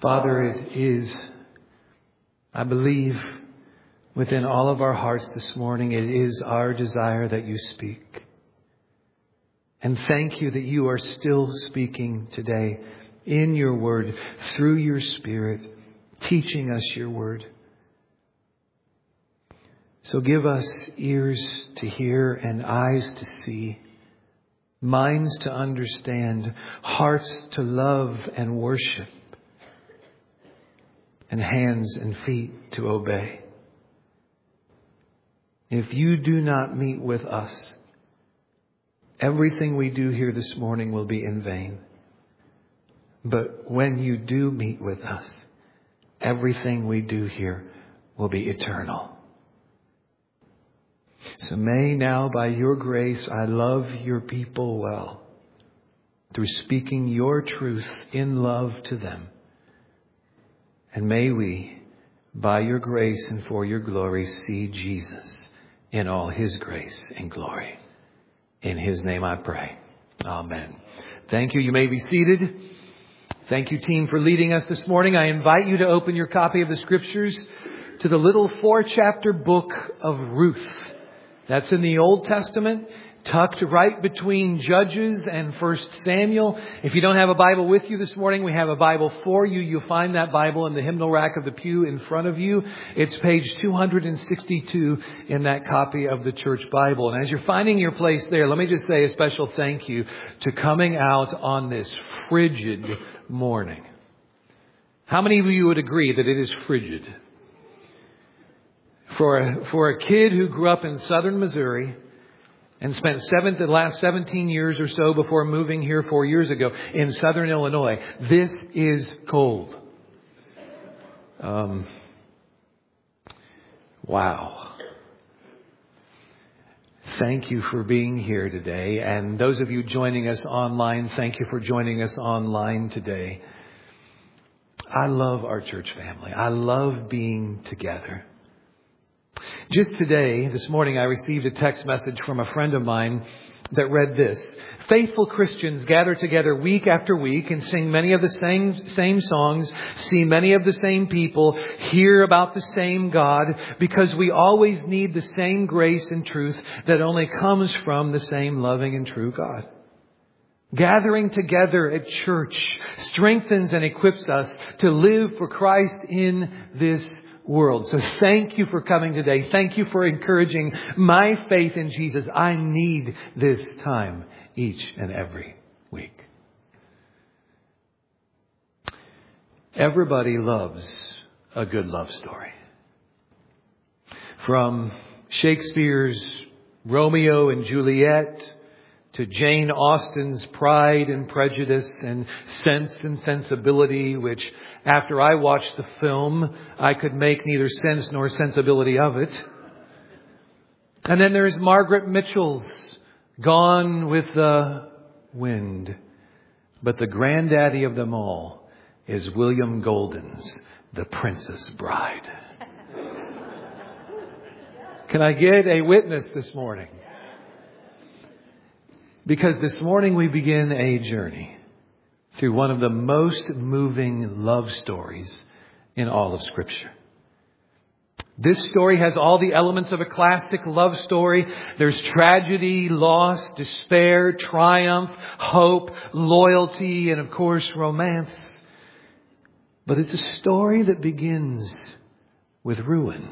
Father, it is, I believe, within all of our hearts this morning, it is our desire that you speak. And thank you that you are still speaking today in your word, through your Spirit, teaching us your word. So give us ears to hear and eyes to see, minds to understand, hearts to love and worship, and hands and feet to obey. If you do not meet with us, everything we do here this morning will be in vain. But when you do meet with us, everything we do here will be eternal. So may now, by your grace, I love your people well through speaking your truth in love to them. And may we, by your grace and for your glory, see Jesus in all his grace and glory. In his name I pray. Amen. Thank you. You may be seated. Thank you, team, for leading us this morning. I invite you to open your copy of the Scriptures to the little 4-chapter book of Ruth. That's in the Old Testament, tucked right between Judges and 1 Samuel. If you don't have a Bible with you this morning, we have a Bible for you. You'll find that Bible in the hymnal rack of the pew in front of you. It's page 262 in that copy of the church Bible. And as you're finding your place there, let me just say a special thank you to coming out on this frigid morning. How many of you would agree that it is frigid? For a kid who grew up in southern Missouri and spent the last 17 years or so before moving here 4 years ago in southern Illinois, this is cold. Wow. Thank you for being here today. And those of you joining us online, thank you for joining us online today. I love our church family. I love being together. Just this morning, I received a text message from a friend of mine that read this: faithful Christians gather together week after week and sing many of the same songs, see many of the same people, hear about the same God, because we always need the same grace and truth that only comes from the same loving and true God. Gathering together at church strengthens and equips us to live for Christ in this world. So thank you for coming today. Thank you for encouraging my faith in Jesus. I need this time each and every week. Everybody loves a good love story. From Shakespeare's Romeo and Juliet to Jane Austen's Pride and Prejudice and Sense and Sensibility, which after I watched the film, I could make neither sense nor sensibility of it. And then there's Margaret Mitchell's Gone with the Wind. But the granddaddy of them all is William Golden's The Princess Bride. Can I get a witness this morning? Because this morning we begin a journey through one of the most moving love stories in all of Scripture. This story has all the elements of a classic love story. There's tragedy, loss, despair, triumph, hope, loyalty, and of course, romance. But it's a story that begins with ruin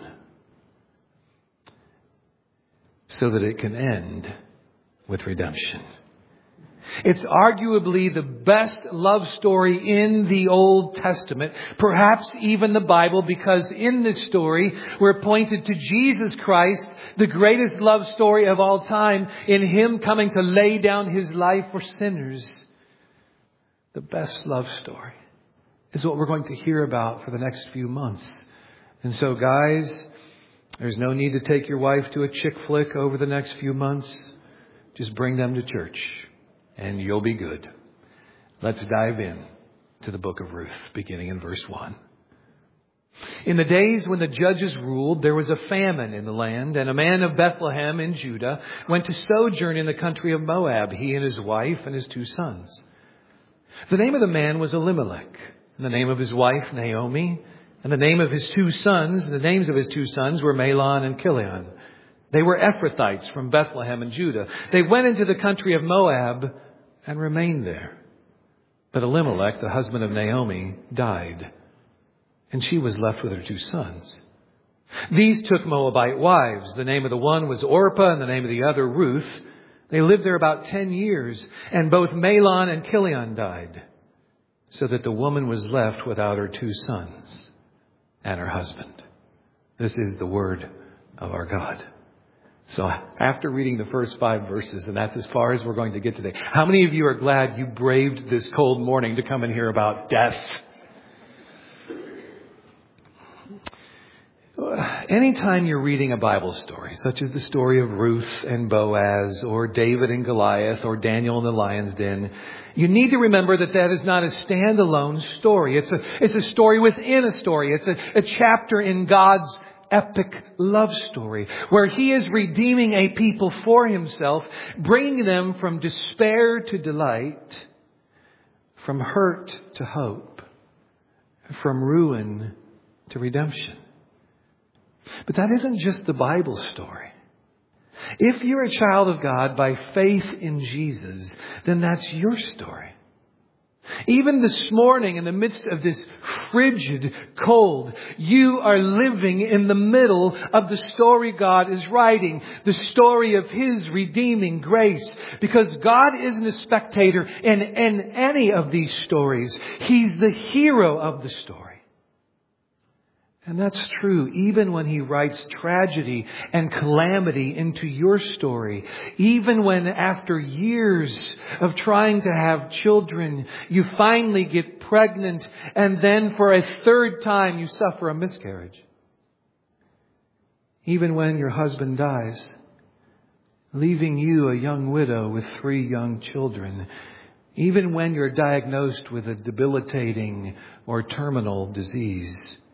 so that it can end with redemption. It's arguably the best love story in the Old Testament, perhaps even the Bible, because in this story we're pointed to Jesus Christ, the greatest love story of all time, in Him coming to lay down His life for sinners. The best love story is what we're going to hear about for the next few months. And so, guys, there's no need to take your wife to a chick flick over the next few months. Just bring them to church and you'll be good. Let's dive in to the book of Ruth, beginning in verse 1. In the days when the judges ruled, there was a famine in the land, and a man of Bethlehem in Judah went to sojourn in the country of Moab, he and his wife and his 2 sons. The name of the man was Elimelech, and the name of his wife Naomi, and the name of his two sons. The names of his two sons were Mahlon and Chilion. They were Ephrathites from Bethlehem in Judah. They went into the country of Moab and remained there. But Elimelech, the husband of Naomi, died, and she was left with her two sons. These took Moabite wives. The name of the one was Orpah, and the name of the other Ruth. They lived there about 10 years, and both Mahlon and Chilion died, so that the woman was left without her two sons and her husband. This is the word of our God. So after reading the first 5 verses, and that's as far as we're going to get today, how many of you are glad you braved this cold morning to come and hear about death? Anytime you're reading a Bible story, such as the story of Ruth and Boaz, or David and Goliath, or Daniel in the lion's den, you need to remember that that is not a standalone story. It's a story within a story. It's a chapter in God's epic love story where He is redeeming a people for Himself, bringing them from despair to delight, from hurt to hope, from ruin to redemption. But that isn't just the Bible story. If you're a child of God by faith in Jesus, then that's your story. Even this morning, in the midst of this frigid cold, you are living in the middle of the story God is writing, the story of His redeeming grace. Because God isn't a spectator in any of these stories. He's the hero of the story. And that's true even when He writes tragedy and calamity into your story. Even when after years of trying to have children, you finally get pregnant and then for a third time you suffer a miscarriage. Even when your husband dies, leaving you a young widow with 3 young children. Even when you're diagnosed with a debilitating or terminal disease.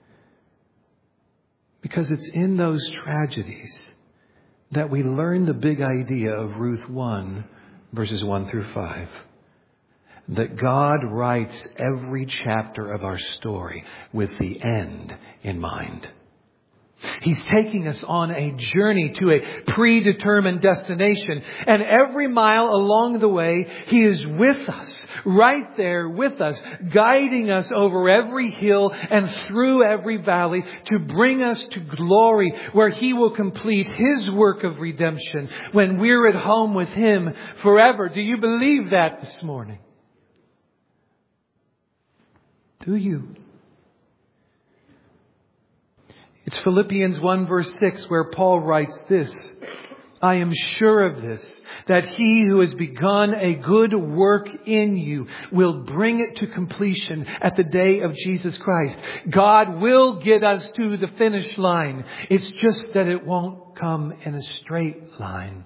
Because it's in those tragedies that we learn the big idea of Ruth 1, verses 1 through 5. That God writes every chapter of our story with the end in mind. He's taking us on a journey to a predetermined destination. And every mile along the way, He is with us, right there with us, guiding us over every hill and through every valley to bring us to glory where He will complete His work of redemption when we're at home with Him forever. Do you believe that this morning? Do you? It's Philippians 1 verse 6 where Paul writes this. I am sure of this, that He who has begun a good work in you will bring it to completion at the day of Jesus Christ. God will get us to the finish line. It's just that it won't come in a straight line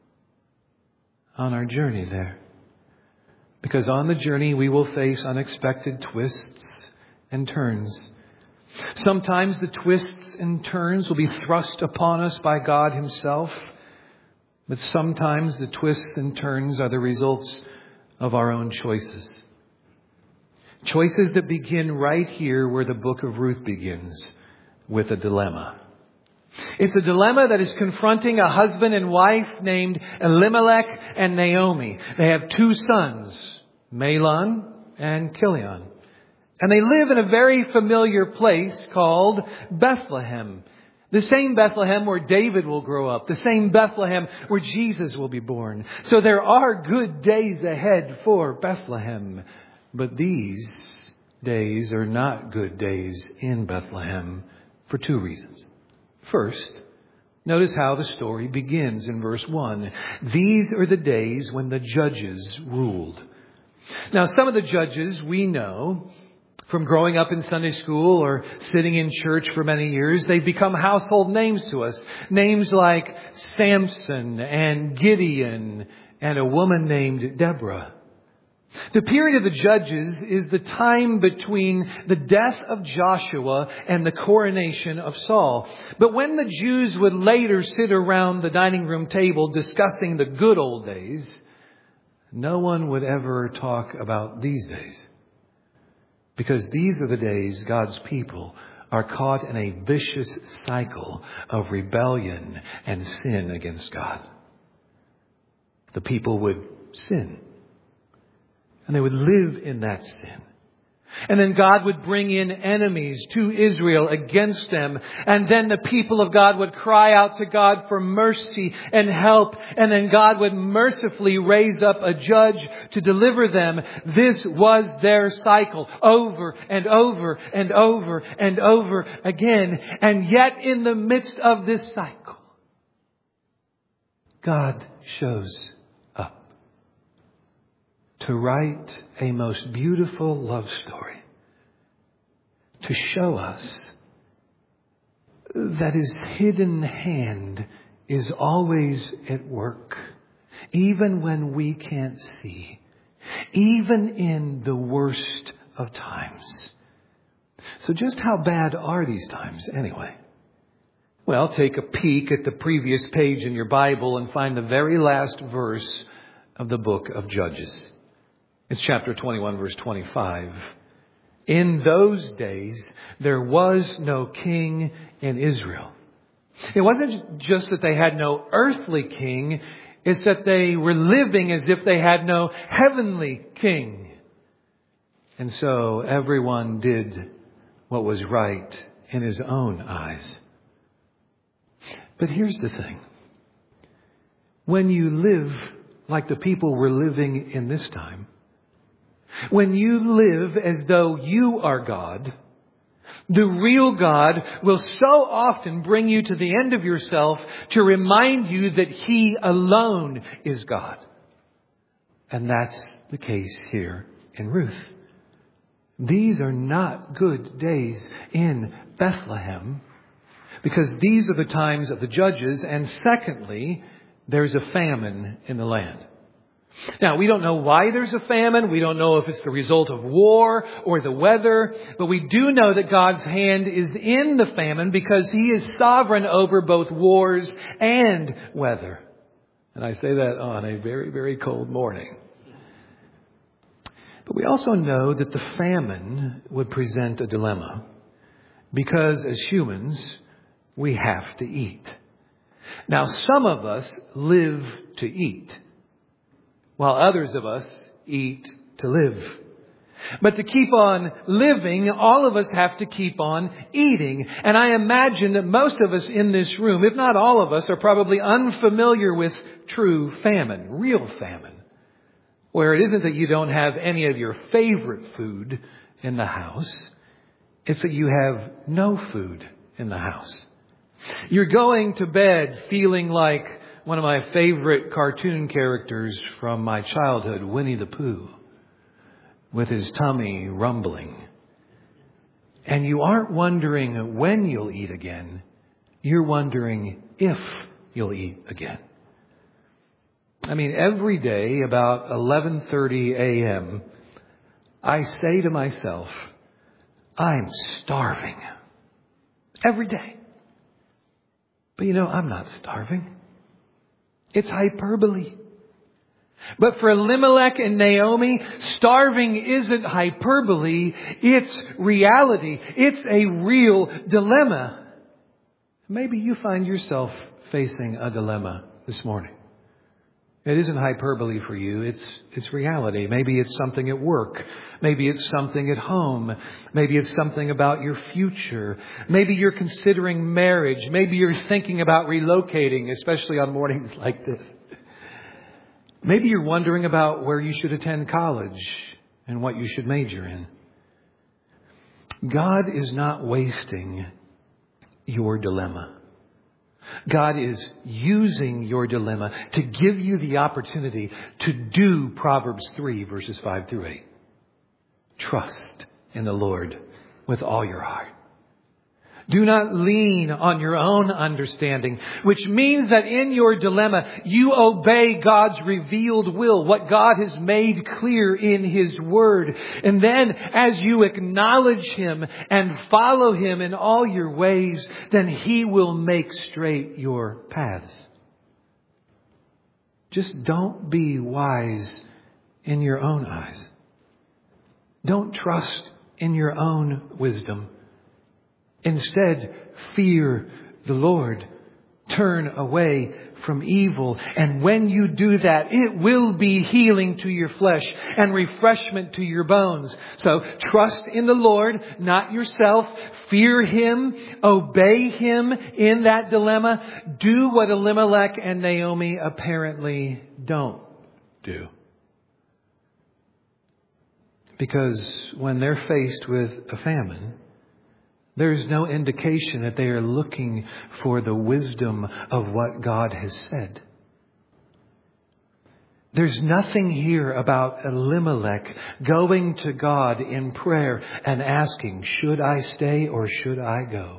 on our journey there. Because on the journey we will face unexpected twists and turns. Sometimes the twists and turns will be thrust upon us by God Himself. But sometimes the twists and turns are the results of our own choices. Choices that begin right here where the book of Ruth begins, with a dilemma. It's a dilemma that is confronting a husband and wife named Elimelech and Naomi. They have 2 sons, Mahlon and Chilion. And they live in a very familiar place called Bethlehem. The same Bethlehem where David will grow up. The same Bethlehem where Jesus will be born. So there are good days ahead for Bethlehem. But these days are not good days in Bethlehem for 2 reasons. First, notice how the story begins in verse 1. These are the days when the judges ruled. Now, some of the judges we know from growing up in Sunday school or sitting in church for many years. They've become household names to us. Names like Samson and Gideon and a woman named Deborah. The period of the judges is the time between the death of Joshua and the coronation of Saul. But when the Jews would later sit around the dining room table discussing the good old days, no one would ever talk about these days. Because these are the days God's people are caught in a vicious cycle of rebellion and sin against God. The people would sin, and they would live in that sin. And then God would bring in enemies to Israel against them. And then the people of God would cry out to God for mercy and help. And then God would mercifully raise up a judge to deliver them. This was their cycle over and over and over and over again. And yet in the midst of this cycle, God shows up to write a most beautiful love story, to show us that His hidden hand is always at work, even when we can't see, even in the worst of times. So just how bad are these times anyway? Well, take a peek at the previous page in your Bible and find the very last verse of the book of Judges. It's chapter 21, verse 25. In those days, there was no king in Israel. It wasn't just that they had no earthly king. It's that they were living as if they had no heavenly king. And so everyone did what was right in his own eyes. But here's the thing. When you live like the people were living in this time, when you live as though you are God, the real God will so often bring you to the end of yourself to remind you that He alone is God. And that's the case here in Ruth. These are not good days in Bethlehem, because these are the times of the judges. And secondly, there's a famine in the land. Now, we don't know why there's a famine. We don't know if it's the result of war or the weather. But we do know that God's hand is in the famine because He is sovereign over both wars and weather. And I say that on a very, very cold morning. But we also know that the famine would present a dilemma, because as humans, we have to eat. Now, some of us live to eat, while others of us eat to live. But to keep on living, all of us have to keep on eating. And I imagine that most of us in this room, if not all of us, are probably unfamiliar with true famine, real famine, where it isn't that you don't have any of your favorite food in the house. It's that you have no food in the house. You're going to bed feeling like one of my favorite cartoon characters from my childhood, Winnie the Pooh, with his tummy rumbling. And you aren't wondering when you'll eat again. You're wondering if you'll eat again. I mean, every day about 11:30 a.m., I say to myself, I'm starving. Every day. But I'm not starving. It's hyperbole. But for Elimelech and Naomi, starving isn't hyperbole. It's reality. It's a real dilemma. Maybe you find yourself facing a dilemma this morning. It isn't hyperbole for you. It's reality. Maybe it's something at work. Maybe it's something at home. Maybe it's something about your future. Maybe you're considering marriage. Maybe you're thinking about relocating, especially on mornings like this. Maybe you're wondering about where you should attend college and what you should major in. God is not wasting your dilemma. God is using your dilemma to give you the opportunity to do Proverbs 3, verses 5 through 8. Trust in the Lord with all your heart. Do not lean on your own understanding, which means that in your dilemma, you obey God's revealed will, what God has made clear in His Word. And then as you acknowledge Him and follow Him in all your ways, then He will make straight your paths. Just don't be wise in your own eyes. Don't trust in your own wisdom. Instead, fear the Lord. Turn away from evil. And when you do that, it will be healing to your flesh and refreshment to your bones. So trust in the Lord, not yourself. Fear Him. Obey Him in that dilemma. Do what Elimelech and Naomi apparently don't do. Because when they're faced with a famine, there's no indication that they are looking for the wisdom of what God has said. There's nothing here about Elimelech going to God in prayer and asking, should I stay or should I go?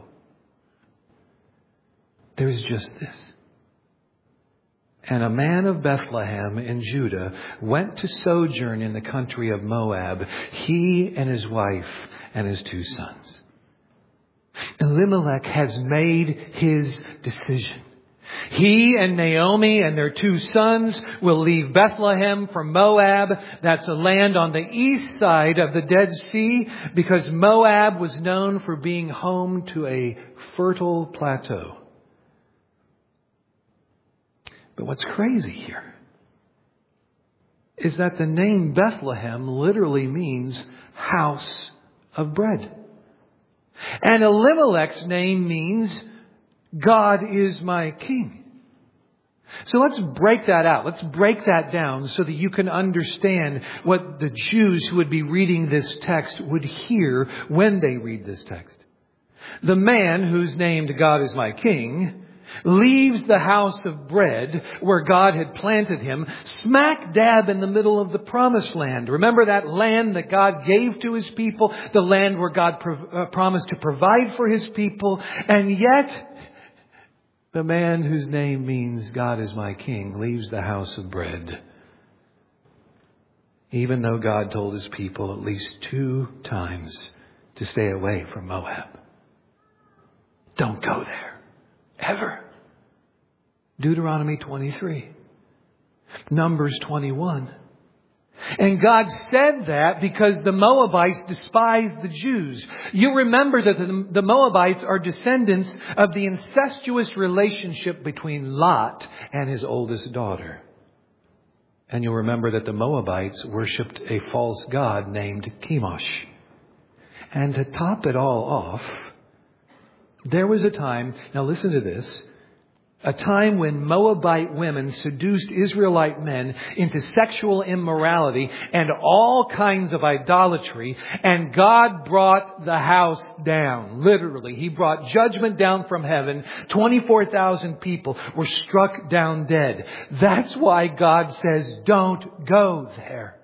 There's just this. And a man of Bethlehem in Judah went to sojourn in the country of Moab, he and his wife and his 2 sons. Elimelech has made his decision. He and Naomi and their 2 sons will leave Bethlehem for Moab. That's a land on the east side of the Dead Sea, because Moab was known for being home to a fertile plateau. But what's crazy here is that the name Bethlehem literally means house of bread. And Elimelech's name means God is my king. So let's break that out. Let's break that down so that you can understand what the Jews who would be reading this text would hear when they read this text. The man who's named God is my king leaves the house of bread where God had planted him, smack dab in the middle of the promised land. Remember that land that God gave to His people, the land where God promised to provide for His people. And yet, the man whose name means God is my king leaves the house of bread, even though God told His people at least 2 times to stay away from Moab. Don't go there. Ever. Deuteronomy 23. Numbers 21. And God said that because the Moabites despised the Jews. You remember that the Moabites are descendants of the incestuous relationship between Lot and his oldest daughter. And you'll remember that the Moabites worshipped a false god named Chemosh. And to top it all off, there was a time, now listen to this, a time when Moabite women seduced Israelite men into sexual immorality and all kinds of idolatry, and God brought the house down. Literally, He brought judgment down from heaven. 24,000 people were struck down dead. That's why God says, don't go there.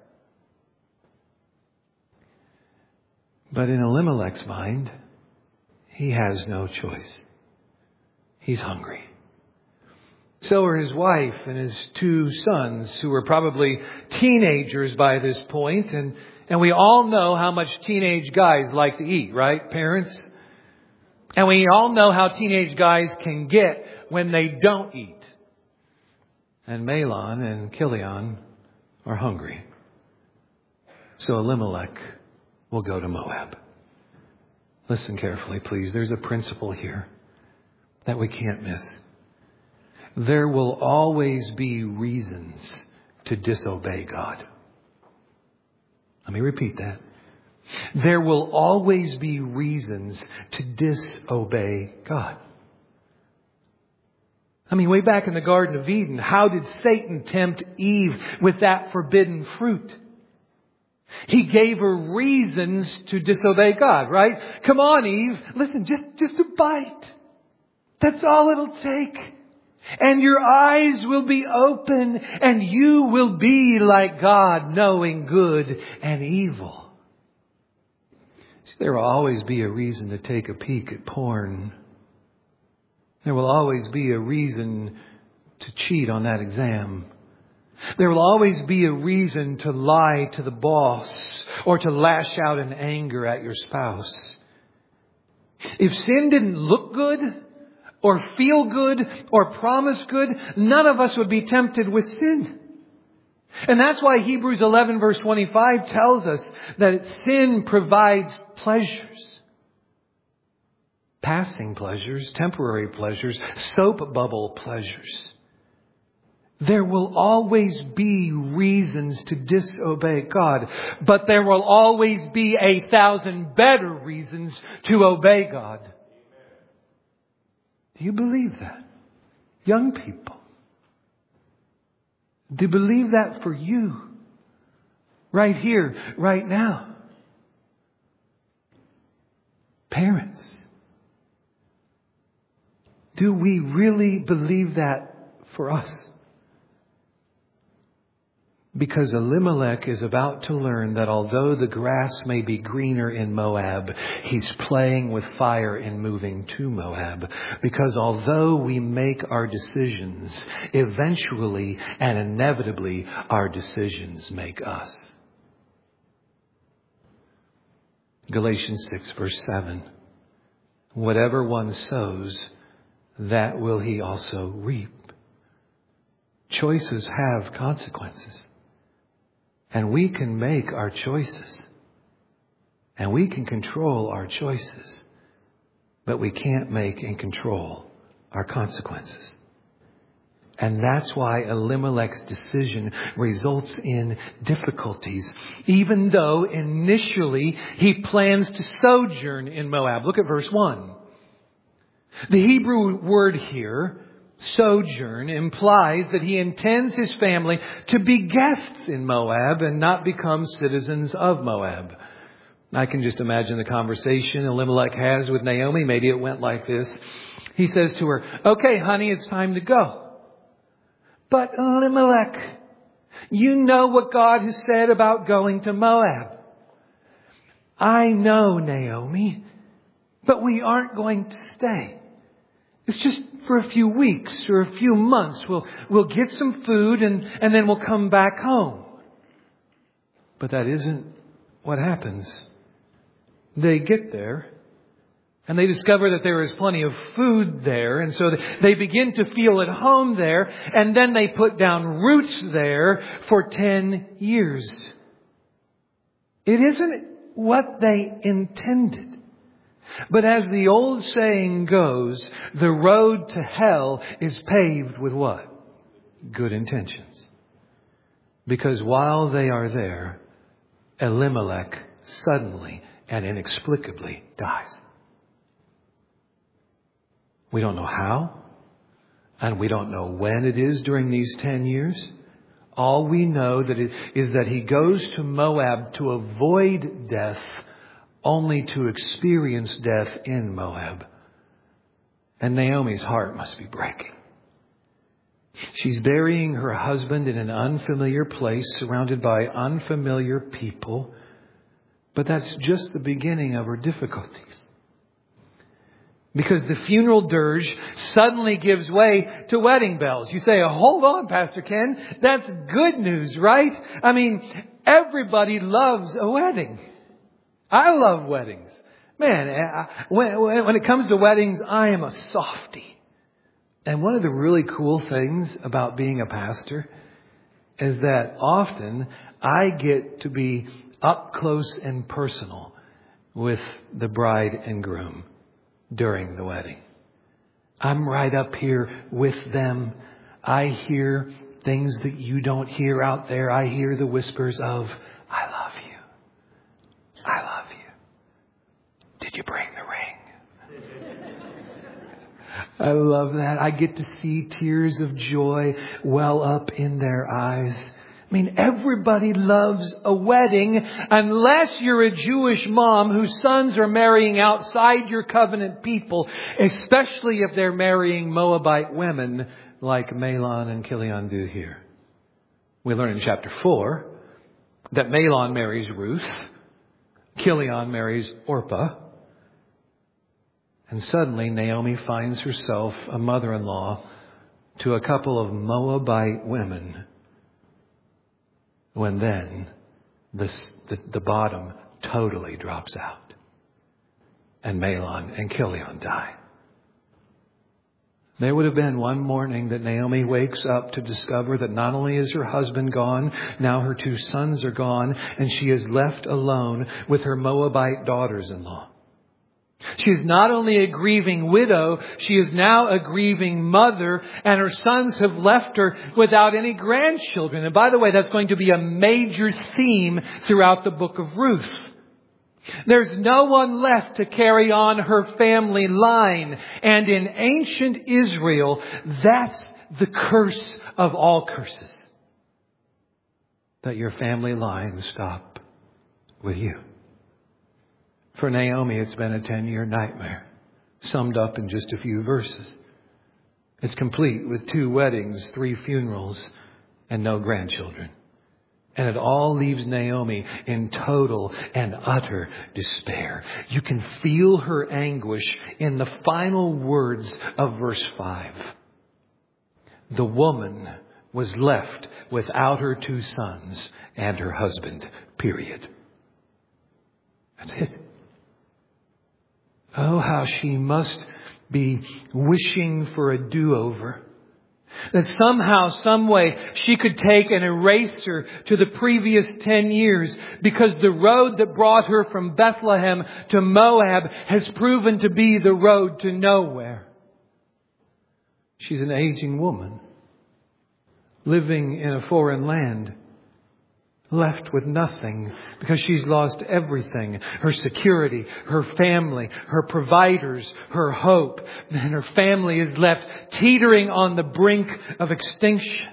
But in Elimelech's mind, he has no choice. He's hungry. So are his wife and his 2 sons, who were probably teenagers by this point. And we all know how much teenage guys like to eat, right, parents? And we all know how teenage guys can get when they don't eat. And Mahlon and Chilion are hungry. So Elimelech will go to Moab. Listen carefully, please. There's a principle here that we can't miss. There will always be reasons to disobey God. Let me repeat that. There will always be reasons to disobey God. I mean, way back in the Garden of Eden, how did Satan tempt Eve with that forbidden fruit? He gave her reasons to disobey God, right? Come on, Eve. Listen, just a bite. That's all it'll take. And your eyes will be open and you will be like God, knowing good and evil. See, there will always be a reason to take a peek at porn. There will always be a reason to cheat on that exam. There will always be a reason to lie to the boss or to lash out in anger at your spouse. If sin didn't look good or feel good or promise good, none of us would be tempted with sin. And that's why Hebrews 11 verse 25 tells us that sin provides pleasures. Passing pleasures, temporary pleasures, soap bubble pleasures. There will always be reasons to disobey God, but there will always be 1,000 better reasons to obey God. Do you believe that? Young people, do you believe that for you? Right here, right now. Parents, do we really believe that for us? Because Elimelech is about to learn that although the grass may be greener in Moab, he's playing with fire in moving to Moab. Because although we make our decisions, eventually and inevitably our decisions make us. Galatians 6 verse 7. Whatever one sows, that will he also reap. Choices have consequences. And we can make our choices. And we can control our choices. But we can't make and control our consequences. And that's why Elimelech's decision results in difficulties. Even though initially he plans to sojourn in Moab. Look at verse 1. The Hebrew word here, sojourn, implies that he intends his family to be guests in Moab and not become citizens of Moab. I can just imagine the conversation Elimelech has with Naomi. Maybe it went like this. He says to her, "Okay, honey, it's time to go." "But Elimelech, you know what God has said about going to Moab." "I know, Naomi, but we aren't going to stay. It's just for a few weeks or a few months. We'll get some food and then we'll come back home." But that isn't what happens. They get there and they discover that there is plenty of food there. And so they begin to feel at home there. And then they put down roots there for 10 years. It isn't what they intended. But as the old saying goes, the road to hell is paved with what? Good intentions. Because while they are there, Elimelech suddenly and inexplicably dies. We don't know how, and we don't know when it is during these 10 years. All we know is that he goes to Moab to avoid death, only to experience death in Moab. And Naomi's heart must be breaking. She's burying her husband in an unfamiliar place, surrounded by unfamiliar people. But that's just the beginning of her difficulties. Because the funeral dirge suddenly gives way to wedding bells. You say, "Hold on, Pastor Ken. That's good news, right? I mean, everybody loves a wedding. I love weddings. Man, when it comes to weddings, I am a softie. And one of the really cool things about being a pastor is that often I get to be up close and personal with the bride and groom during the wedding. I'm right up here with them. I hear things that you don't hear out there. I hear the whispers of, "I love you. I love you. Did you bring the ring?" I love that. I get to see tears of joy well up in their eyes. I mean, everybody loves a wedding unless you're a Jewish mom whose sons are marrying outside your covenant people, especially if they're marrying Moabite women like Mahlon and Chilion do here. We learn in chapter 4 that Mahlon marries Ruth. Chilion marries Orpah. And suddenly Naomi finds herself a mother-in-law to a couple of Moabite women. When then the bottom totally drops out. And Mahlon and Chilion die. There would have been one morning that Naomi wakes up to discover that not only is her husband gone, now her 2 sons are gone, and she is left alone with her Moabite daughters-in-law. She is not only a grieving widow, she is now a grieving mother, and her sons have left her without any grandchildren. And by the way, that's going to be a major theme throughout the book of Ruth. There's no one left to carry on her family line. And in ancient Israel, that's the curse of all curses. That your family line stop with you. For Naomi, it's been a 10-year nightmare, summed up in just a few verses. It's complete with 2 weddings, 3 funerals, and no grandchildren. And it all leaves Naomi in total and utter despair. You can feel her anguish in the final words of verse 5. The woman was left without her 2 sons and her husband, period. That's it. Oh, how she must be wishing for a do-over. That somehow, some way, she could take an eraser to the previous 10 years, because the road that brought her from Bethlehem to Moab has proven to be the road to nowhere. She's an aging woman, living in a foreign land, left with nothing because she's lost everything. Her security, her family, her providers, her hope. And her family is left teetering on the brink of extinction.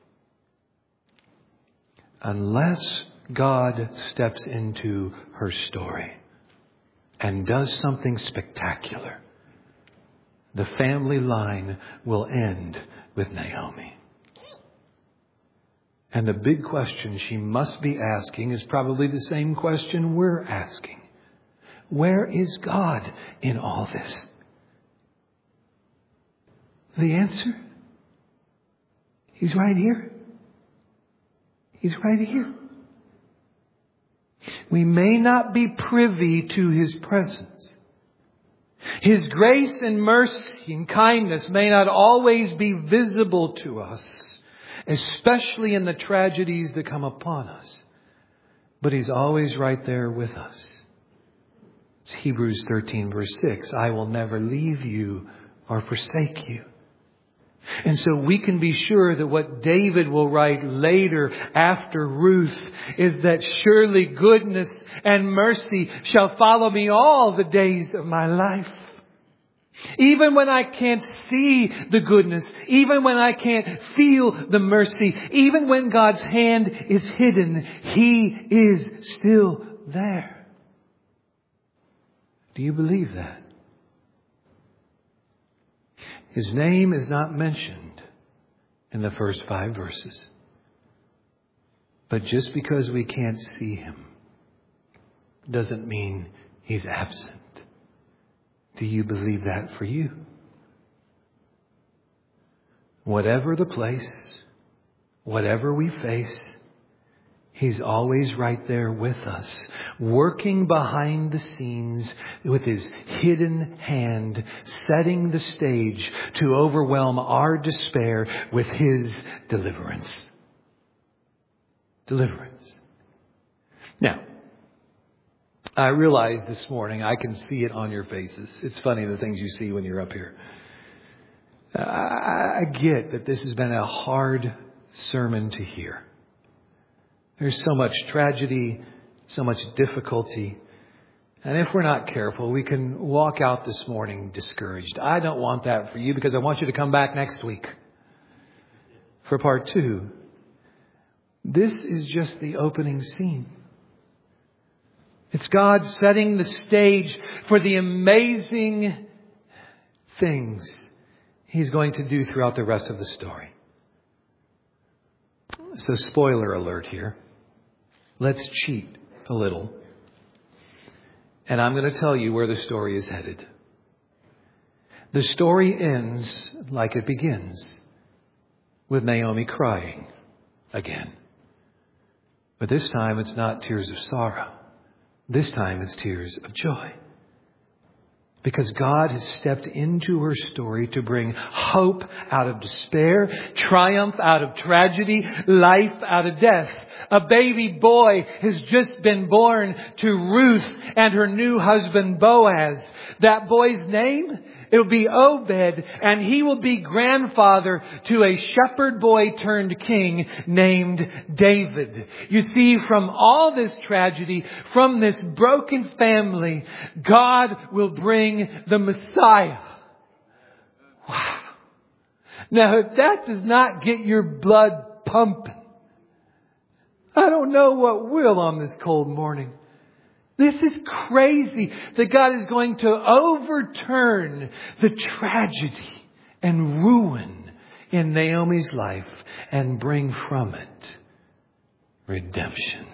Unless God steps into her story and does something spectacular, the family line will end with Naomi. And the big question she must be asking is probably the same question we're asking. Where is God in all this? The answer? He's right here. He's right here. We may not be privy to His presence. His grace and mercy and kindness may not always be visible to us, especially in the tragedies that come upon us. But He's always right there with us. It's Hebrews 13 verse 6. I will never leave you or forsake you. And so we can be sure that what David will write later after Ruth is that surely goodness and mercy shall follow me all the days of my life. Even when I can't see the goodness, even when I can't feel the mercy, even when God's hand is hidden, He is still there. Do you believe that? His name is not mentioned in the first 5 verses. But just because we can't see Him doesn't mean He's absent. Do you believe that for you? Whatever the place, whatever we face, He's always right there with us, working behind the scenes with His hidden hand, setting the stage to overwhelm our despair with His deliverance. Deliverance. Now, I realize this morning, I can see it on your faces. It's funny the things you see when you're up here. I get that this has been a hard sermon to hear. There's so much tragedy, so much difficulty. And if we're not careful, we can walk out this morning discouraged. I don't want that for you, because I want you to come back next week for part 2. This is just the opening scene. It's God setting the stage for the amazing things He's going to do throughout the rest of the story. So, spoiler alert here. Let's cheat a little. And I'm going to tell you where the story is headed. The story ends like it begins, with Naomi crying again. But this time it's not tears of sorrow. This time it's tears of joy. Because God has stepped into her story to bring hope out of despair, triumph out of tragedy, life out of death. A baby boy has just been born to Ruth and her new husband Boaz. That boy's name? It'll be Obed, and he will be grandfather to a shepherd boy turned king named David. You see, from all this tragedy, from this broken family, God will bring the Messiah. Wow. Now, if that does not get your blood pumping, I don't know what will on this cold morning. This is crazy that God is going to overturn the tragedy and ruin in Naomi's life and bring from it redemption.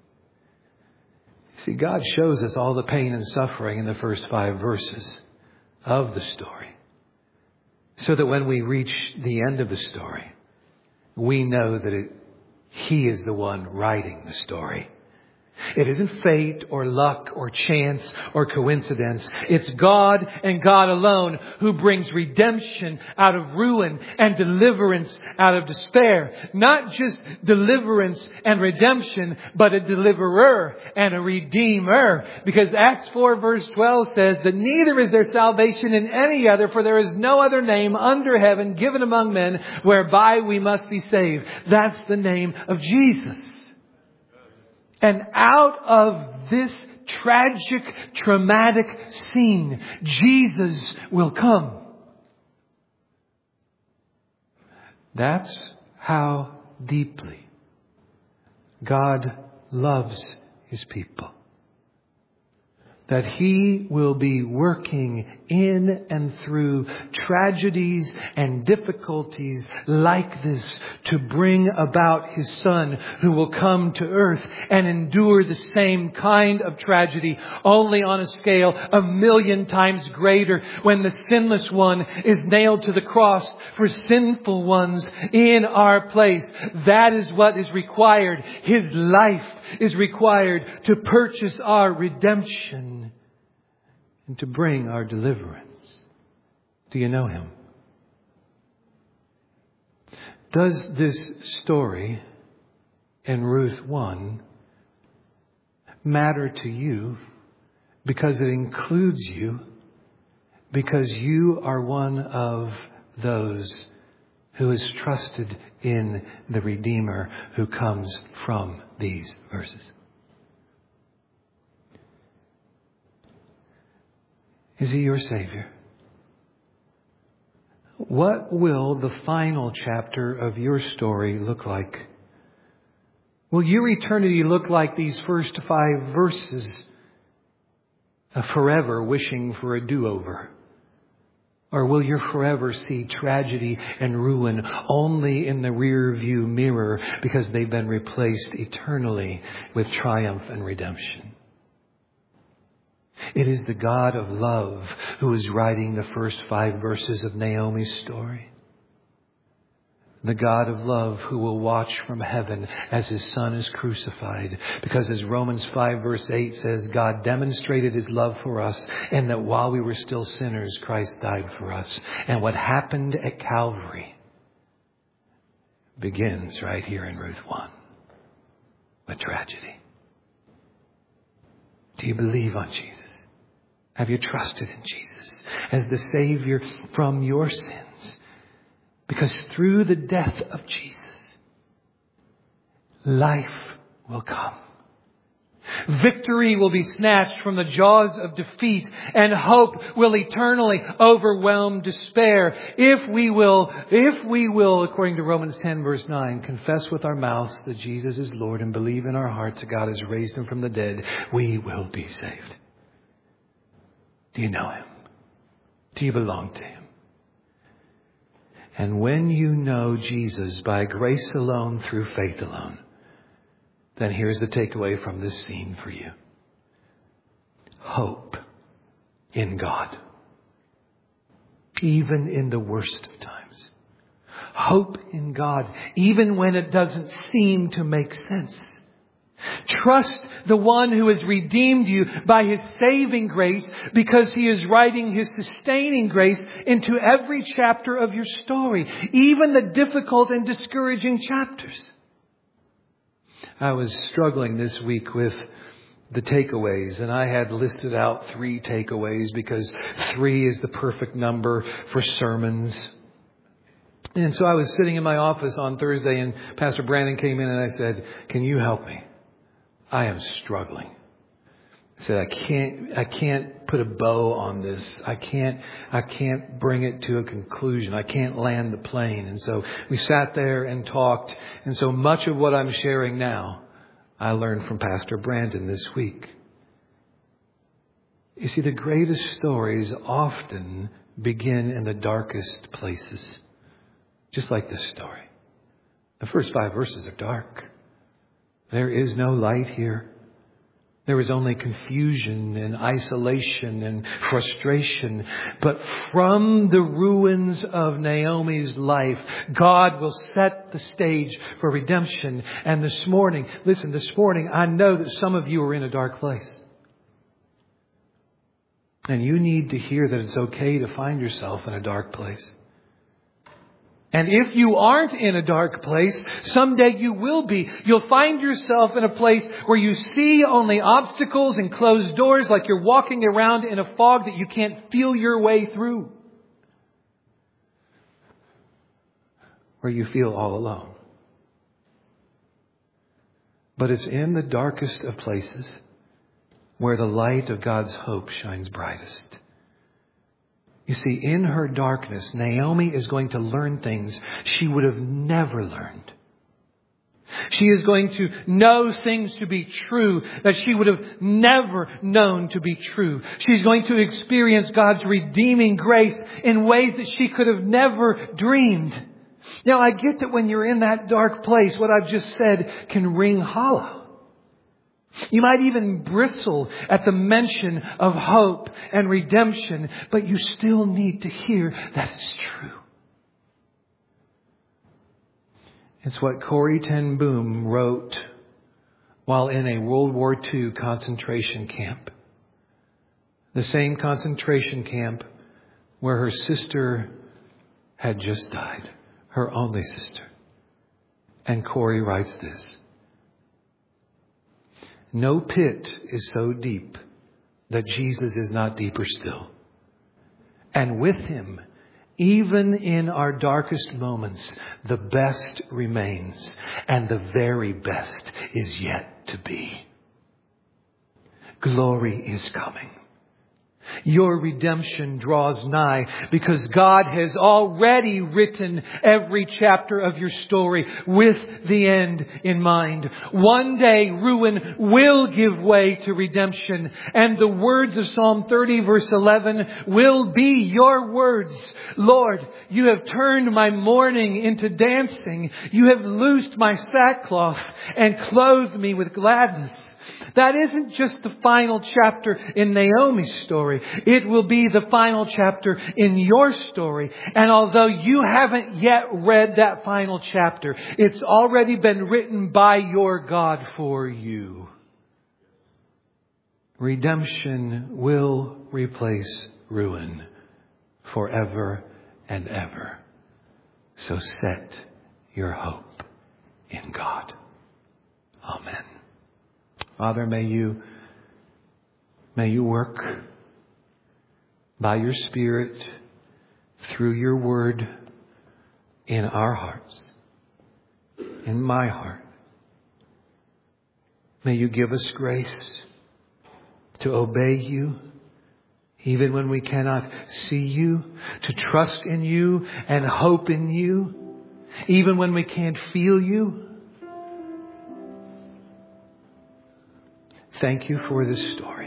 See, God shows us all the pain and suffering in the first 5 verses of the story, so that when we reach the end of the story, we know that He is the one writing the story. It isn't fate or luck or chance or coincidence. It's God and God alone who brings redemption out of ruin and deliverance out of despair. Not just deliverance and redemption, but a deliverer and a redeemer. Because Acts 4 verse 12 says that neither is there salvation in any other, for there is no other name under heaven given among men whereby we must be saved. That's the name of Jesus. And out of this tragic, traumatic scene, Jesus will come. That's how deeply God loves His people. That He will be working in and through tragedies and difficulties like this to bring about His Son, who will come to earth and endure the same kind of tragedy, only on a scale 1,000,000 times greater, when the sinless one is nailed to the cross for sinful ones in our place. That is what is required. His life is required to purchase our redemption and to bring our deliverance. Do you know Him? Does this story in Ruth 1 matter to you because it includes you, because you are one of those who is trusted in the Redeemer who comes from these verses? Is He your Savior? What will the final chapter of your story look like? Will your eternity look like these first 5 verses, forever wishing for a do-over? Or will you forever see tragedy and ruin only in the rear view mirror because they've been replaced eternally with triumph and redemption? It is the God of love who is writing the first 5 verses of Naomi's story. The God of love who will watch from heaven as His Son is crucified. Because as Romans 5 verse 8 says, God demonstrated His love for us, and that while we were still sinners, Christ died for us. And what happened at Calvary begins right here in Ruth 1 with tragedy. Do you believe on Jesus? Have you trusted in Jesus as the Savior from your sins? Because through the death of Jesus, life will come. Victory will be snatched from the jaws of defeat, and hope will eternally overwhelm despair. If we will, according to Romans 10 verse 9, confess with our mouths that Jesus is Lord and believe in our hearts that God has raised Him from the dead, we will be saved. Do you know Him? Do you belong to Him? And when you know Jesus by grace alone, through faith alone, then here's the takeaway from this scene for you. Hope in God. Even in the worst of times. Hope in God, even when it doesn't seem to make sense. Trust the one who has redeemed you by His saving grace, because He is writing His sustaining grace into every chapter of your story, even the difficult and discouraging chapters. I was struggling this week with the takeaways, and I had listed out 3 takeaways because 3 is the perfect number for sermons. And so I was sitting in my office on Thursday, and Pastor Brandon came in and I said, "Can you help me? I am struggling." I said, I can't put a bow on this. I can't bring it to a conclusion. I can't land the plane. And so we sat there and talked. And so much of what I'm sharing now, I learned from Pastor Brandon this week. You see, the greatest stories often begin in the darkest places. Just like this story. The first 5 verses are dark. There is no light here. There is only confusion and isolation and frustration. But from the ruins of Naomi's life, God will set the stage for redemption. And this morning, I know that some of you are in a dark place. And you need to hear that it's okay to find yourself in a dark place. And if you aren't in a dark place, someday you will be. You'll find yourself in a place where you see only obstacles and closed doors, like you're walking around in a fog that you can't feel your way through. Where you feel all alone. But it's in the darkest of places where the light of God's hope shines brightest. You see, in her darkness, Naomi is going to learn things she would have never learned. She is going to know things to be true that she would have never known to be true. She's going to experience God's redeeming grace in ways that she could have never dreamed. Now, I get that when you're in that dark place, what I've just said can ring hollow. You might even bristle at the mention of hope and redemption, but you still need to hear that it's true. It's what Corrie ten Boom wrote while in a World War II concentration camp. The same concentration camp where her sister had just died, her only sister. And Corrie writes this: "No pit is so deep that Jesus is not deeper still. And with Him, even in our darkest moments, the best remains, and the very best is yet to be. Glory is coming. Your redemption draws nigh because God has already written every chapter of your story with the end in mind. One day ruin will give way to redemption, and the words of Psalm 30 verse 11 will be your words. Lord, you have turned my mourning into dancing. You have loosed my sackcloth and clothed me with gladness." That isn't just the final chapter in Naomi's story. It will be the final chapter in your story. And although you haven't yet read that final chapter, it's already been written by your God for you. Redemption will replace ruin forever and ever. So set your hope in God. Amen. Father, may you work by your Spirit through your word in our hearts, in my heart. May you give us grace to obey you, even when we cannot see you, to trust in you and hope in you, even when we can't feel you. Thank you for this story.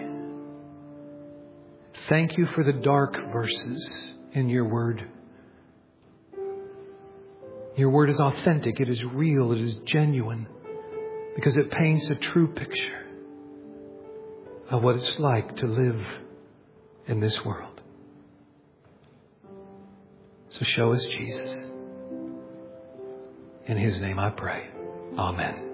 Thank you for the dark verses in your word. Your word is authentic. It is real. It is genuine because it paints a true picture of what it's like to live in this world. So show us Jesus. In His name I pray. Amen.